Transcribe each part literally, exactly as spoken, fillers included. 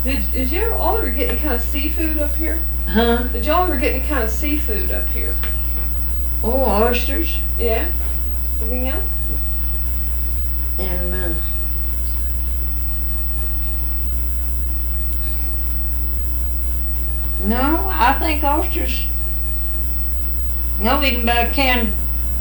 Did, did you ever, all ever get any kind of seafood up here? Huh? Did y'all ever get any kind of seafood up here? Oh, oysters Yeah? Anything else? and uh, no, I think oysters. No, we can buy canned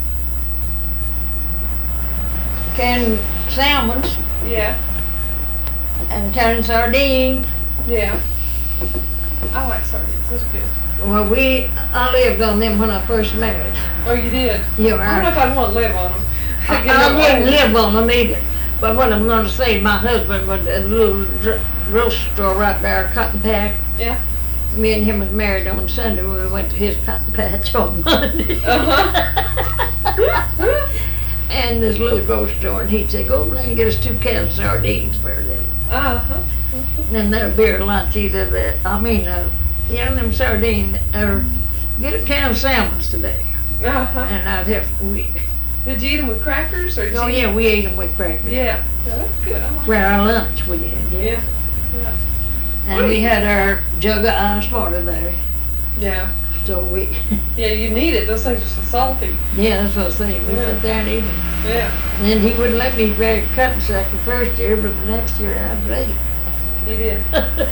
canned salmons Yeah. and canned sardines. Yeah. I like sardines. Those are good. Well, we I lived on them when I first married. Oh, you did? Yeah, I don't know I, if I'd want to live on them. I, I didn't live on them either. But what I'm going to say, my husband was a little dr- grocery store right there, Cotton Patch. Yeah. Me and him was married on Sunday. We went to his cotton patch on Monday. Uh-huh. And this little grocery store, and he'd say, "Go over there and get us two cans of sardines for them." Uh-huh. And then there'd be a lunch either that, I mean, uh, yeah, them sardines, or get a can of salmons today. Uh-huh. And I'd have, we, Did you eat them with crackers or did oh you yeah, we ate them with crackers. Yeah. Yeah, that's good. I like For our lunch we did, yeah. Yeah. Yeah. And we had our jug of ice water there, Yeah. so we, Yeah, you need it. Those things are so salty. yeah, that's what I was saying. We Yeah. sat there and ate them. Yeah. And then he wouldn't let me grab a cutting sack the first year, but the next year I'd ready. You did.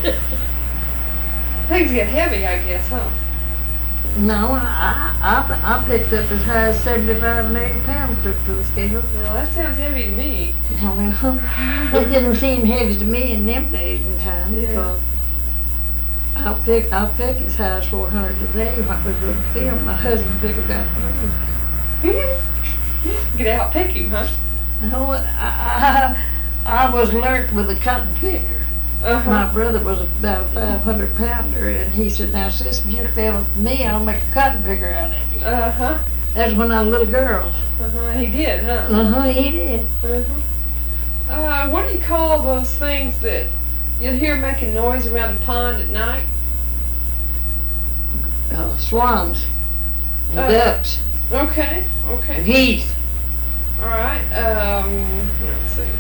Things get heavy, I guess, huh? No, I, I, I picked up as high as seventy-five and eighty pounds took to the scale. Well, that sounds heavy to me. Well, it didn't seem heavy to me in them days and times. Yeah. Because I'll pick, I'll pick as high as four hundred a day when we go to film. My husband picked about three. Get out pick him, huh? No, I, I, I was alert with a cotton picker. Uh-huh. My brother was about a five hundred pounder, and he said, "Now, sis, if you fail with me, I'll make a cotton picker out of you." Uh-huh. That's when I was a little girl. Uh-huh. He did, huh? Uh-huh, he did. Uh-huh. Uh, what do you call those things that you'll hear making noise around the pond at night? Uh, swans and Uh. ducks, Okay. Okay. geese. All right. Um, let's see.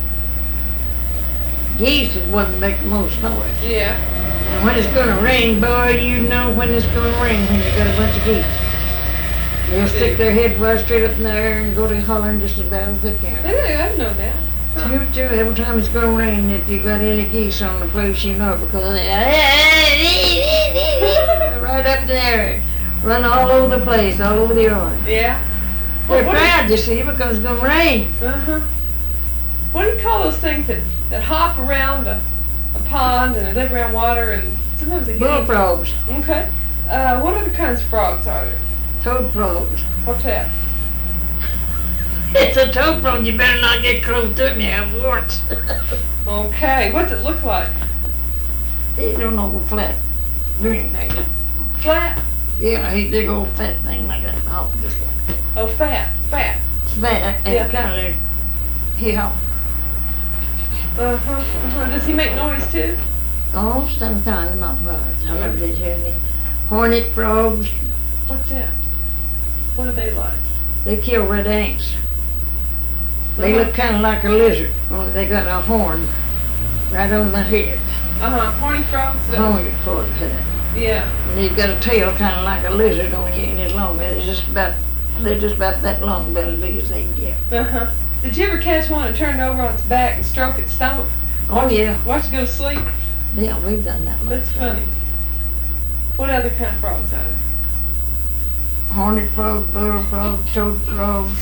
Geese is one that make the most noise. Yeah. And when it's gonna rain, boy, you know when it's gonna rain when you got a bunch of geese. They'll stick their head right straight up in the air and go to hollering just as loud as they They can. do. I didn't know that. Huh. Shoot, too, every time it's gonna rain, if you got any geese on the place, you know, because they right up there, run all over the place, all over the yard. Yeah. They're What- what do you- proud, you see, because it's gonna rain. Uh-huh. What do you call those things that, that hop around a, a pond and they live around water and sometimes they get... Bullfrogs, Okay. Uh, what other kinds of frogs are there? toad frogs. What's that? It's a toad frog, you better not get close to me, I have warts. Okay. What's it look like? He don't know a flat green thing. Flat? Yeah, he big old fat thing like that. Oh, just like Oh, fat. Fat. fat and Yeah. kind of, he hop Uh-huh. Uh-huh. Does he make noise too? all sometimes, not much. I never did hear the hornet frogs. What's that? What are they like? They kill red ants. They Uh-huh. look kind of like a lizard, only they got a horn right on the head. Uh-huh. Horny frogs? That- Hornet frog head. Yeah. And they've got a tail kind of like a lizard, only it ain't as long. They're just about, they're just about that long, about as big as they can get. Uh-huh. Did you ever catch one and turn it over on its back and stroke its stomach? Oh yeah, Watch it go to sleep? yeah, we've done that much. That's funny. What other kind of frogs are there? Hornet frog, bullfrog, toad frogs.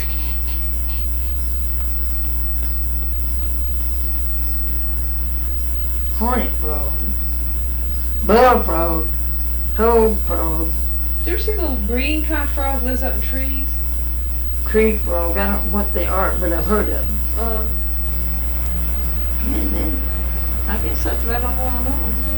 Hornet frog, bullfrog, toad frog, Did you ever see the little green kind of frog lives up in trees? creek frog. I don't know what they are, but I've heard of them. Uh, And then, I guess that's about all I know.